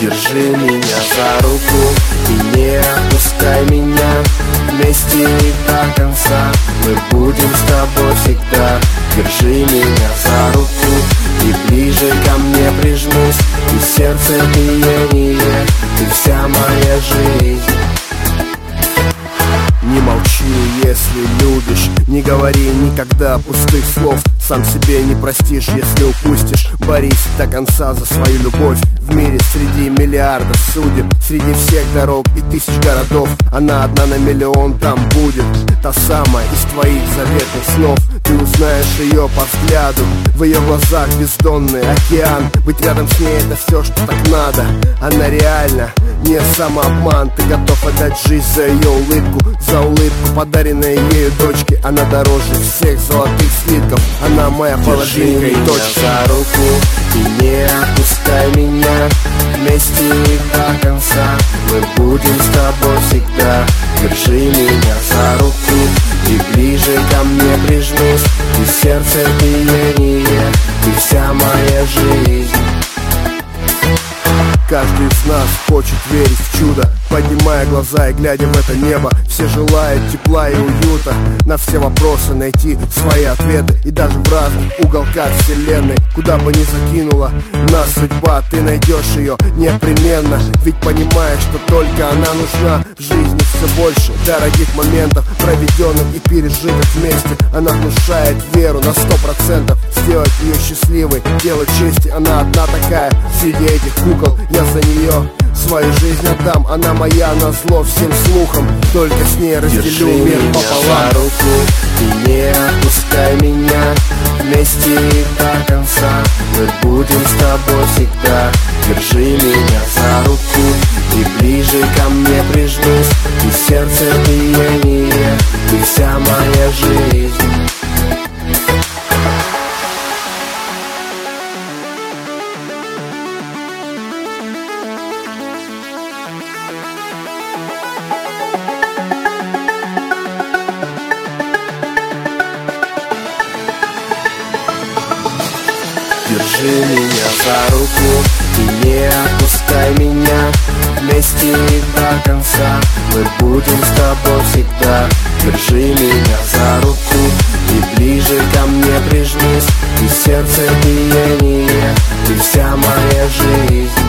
Держи меня за руку и не отпускай меня. Вместе и до конца мы будем с тобой всегда. Держи меня за руку и ближе ко мне прижмись. И сердце биение, ты вся моя жизнь. Не молчи, если любишь, не говори никогда пустых слов. Сам себе не простишь, если упустишь. Борись до конца за свою любовь. В мире среди миллиардов судеб, среди всех дорог и тысяч городов, она одна на миллион там будет. Та самая из твоих заветных снов. Ты узнаешь ее по взгляду, в ее глазах бездонный океан. Быть рядом с ней это все, что так надо. Она реально, не самообман. Ты готов отдать жизнь за ее улыбку, за улыбку, подаренной ею дочке. Она дороже всех золотых слитков. Она моя половинка и точка. За руку и не отпускай меня. Вместе и до конца мы будем с тобой всегда. Держи меня за руку и ближе ко мне прижмись. И сердце биение, ты вся моя жизнь. Каждый из нас хочет верить в чудо, поднимая глаза и глядя в это небо. Все желают тепла и уюта, на все вопросы найти свои ответы. И даже в разных уголках вселенной, куда бы ни закинула нас судьба, ты найдешь ее непременно. Ведь понимаешь, что только она нужна в жизни. Все больше дорогих моментов, проведенных и пережитых вместе. Она внушает веру на 100%. Сделать ее счастливой, дело чести. Она одна такая среди этих кукол. Я за нее свою жизнь отдам. Она моя назло всем слухам. Только с ней разделю мир пополам. За руку и не отпускай меня. Вместе и до конца мы будем с тобой всегда. Держи меня за руку и ближе ко мне прижмись. И сердце биение, ты вся моя жизнь. Держи меня за руку и не отпускай меня. Вместе и до конца мы будем с тобой всегда. Держи меня за руку и ближе ко мне прижмись. И сердце биение, ты вся моя жизнь.